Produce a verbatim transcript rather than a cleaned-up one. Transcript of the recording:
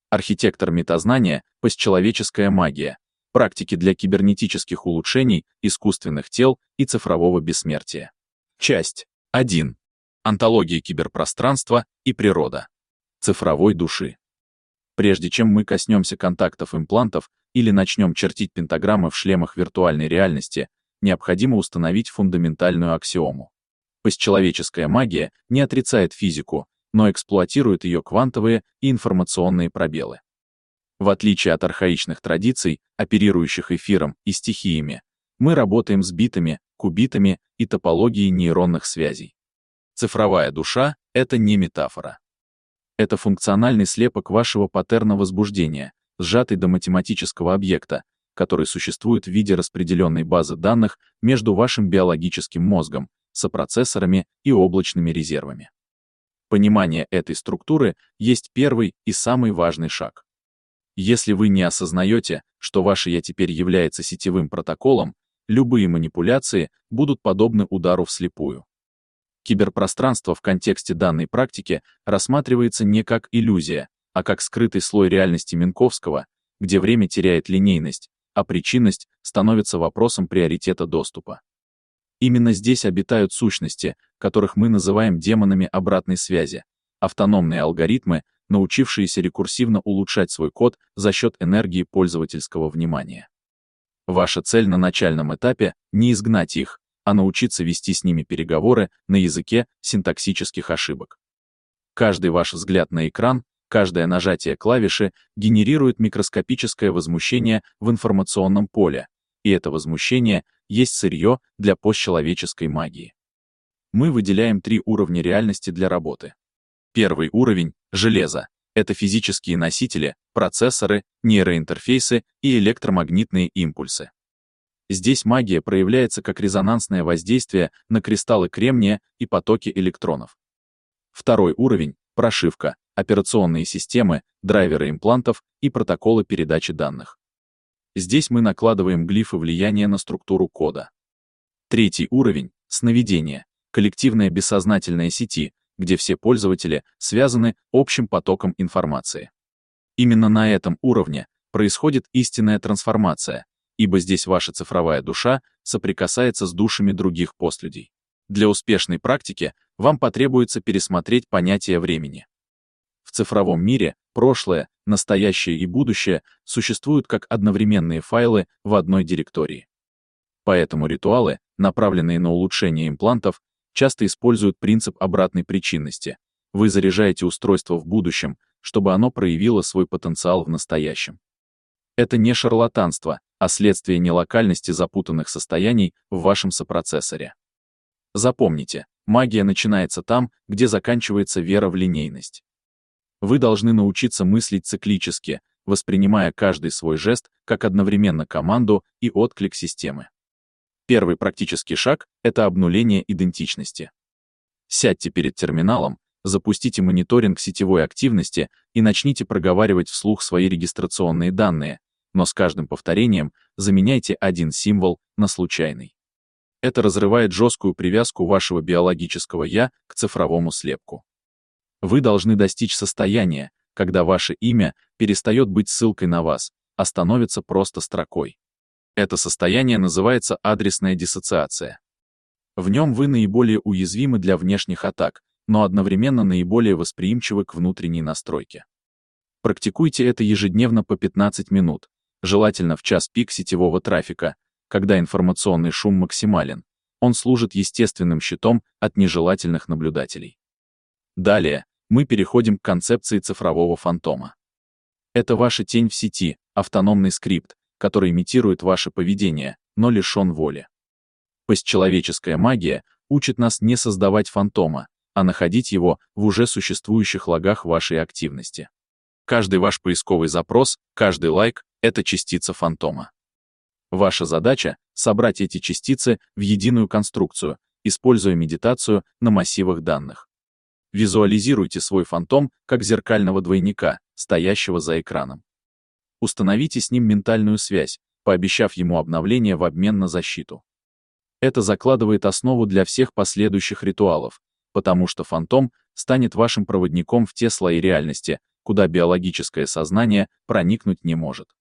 Архитектор метазнания, постчеловеческая магия, практики для кибернетических улучшений, искусственных тел и цифрового бессмертия. Часть один. Онтология киберпространства и природа. Цифровой души. Прежде чем мы коснемся контактов имплантов или начнем чертить пентаграммы в шлемах виртуальной реальности, необходимо установить фундаментальную аксиому. Постчеловеческая магия не отрицает физику, но эксплуатирует ее квантовые и информационные пробелы. В отличие от архаичных традиций, оперирующих эфиром и стихиями, мы работаем с битами, кубитами и топологией нейронных связей. Цифровая душа — это не метафора. Это функциональный слепок вашего паттерна возбуждения, сжатый до математического объекта, который существует в виде распределенной базы данных между вашим биологическим мозгом, сопроцессорами и облачными резервами. Понимание этой структуры есть первый и самый важный шаг. Если вы не осознаете, что ваше «я» теперь является сетевым протоколом, любые манипуляции будут подобны удару вслепую. Киберпространство в контексте данной практики рассматривается не как иллюзия, а как скрытый слой реальности Минковского, где время теряет линейность, а причинность становится вопросом приоритета доступа. Именно здесь обитают сущности, которых мы называем демонами обратной связи, автономные алгоритмы, научившиеся рекурсивно улучшать свой код за счет энергии пользовательского внимания. Ваша цель на начальном этапе — не изгнать их, а научиться вести с ними переговоры на языке синтаксических ошибок. Каждый ваш взгляд на экран, каждое нажатие клавиши генерирует микроскопическое возмущение в информационном поле, и это возмущение есть сырье для постчеловеческой магии. Мы выделяем три уровня реальности для работы. Первый уровень — железо. Это физические носители, процессоры, нейроинтерфейсы и электромагнитные импульсы. Здесь магия проявляется как резонансное воздействие на кристаллы кремния и потоки электронов. Второй уровень — прошивка, операционные системы, драйверы имплантов и протоколы передачи данных. Здесь мы накладываем глифы влияния на структуру кода. Третий уровень — сновидение, коллективная бессознательная сети, где все пользователи связаны общим потоком информации. Именно на этом уровне происходит истинная трансформация, ибо здесь ваша цифровая душа соприкасается с душами других постлюдей. Для успешной практики вам потребуется пересмотреть понятие времени. В цифровом мире прошлое, настоящее и будущее существуют как одновременные файлы в одной директории. Поэтому ритуалы, направленные на улучшение имплантов, часто используют принцип обратной причинности. Вы заряжаете устройство в будущем, чтобы оно проявило свой потенциал в настоящем. Это не шарлатанство, а следствие нелокальности запутанных состояний в вашем сопроцессоре. Запомните, магия начинается там, где заканчивается вера в линейность. Вы должны научиться мыслить циклически, воспринимая каждый свой жест как одновременно команду и отклик системы. Первый практический шаг — это обнуление идентичности. Сядьте перед терминалом, запустите мониторинг сетевой активности и начните проговаривать вслух свои регистрационные данные, но с каждым повторением заменяйте один символ на случайный. Это разрывает жесткую привязку вашего биологического «я» к цифровому слепку. Вы должны достичь состояния, когда ваше имя перестает быть ссылкой на вас, а становится просто строкой. Это состояние называется адресная диссоциация. В нем вы наиболее уязвимы для внешних атак, но одновременно наиболее восприимчивы к внутренней настройке. Практикуйте это ежедневно по пятнадцать минут, желательно в час пик сетевого трафика, когда информационный шум максимален. Он служит естественным щитом от нежелательных наблюдателей. Далее мы переходим к концепции цифрового фантома. Это ваша тень в сети, автономный скрипт, который имитирует ваше поведение, но лишен воли. Постчеловеческая магия учит нас не создавать фантома, а находить его в уже существующих логах вашей активности. Каждый ваш поисковый запрос, каждый лайк — это частица фантома. Ваша задача — собрать эти частицы в единую конструкцию, используя медитацию на массивах данных. Визуализируйте свой фантом как зеркального двойника, стоящего за экраном. Установите с ним ментальную связь, пообещав ему обновление в обмен на защиту. Это закладывает основу для всех последующих ритуалов, потому что фантом станет вашим проводником в те слои реальности, куда биологическое сознание проникнуть не может.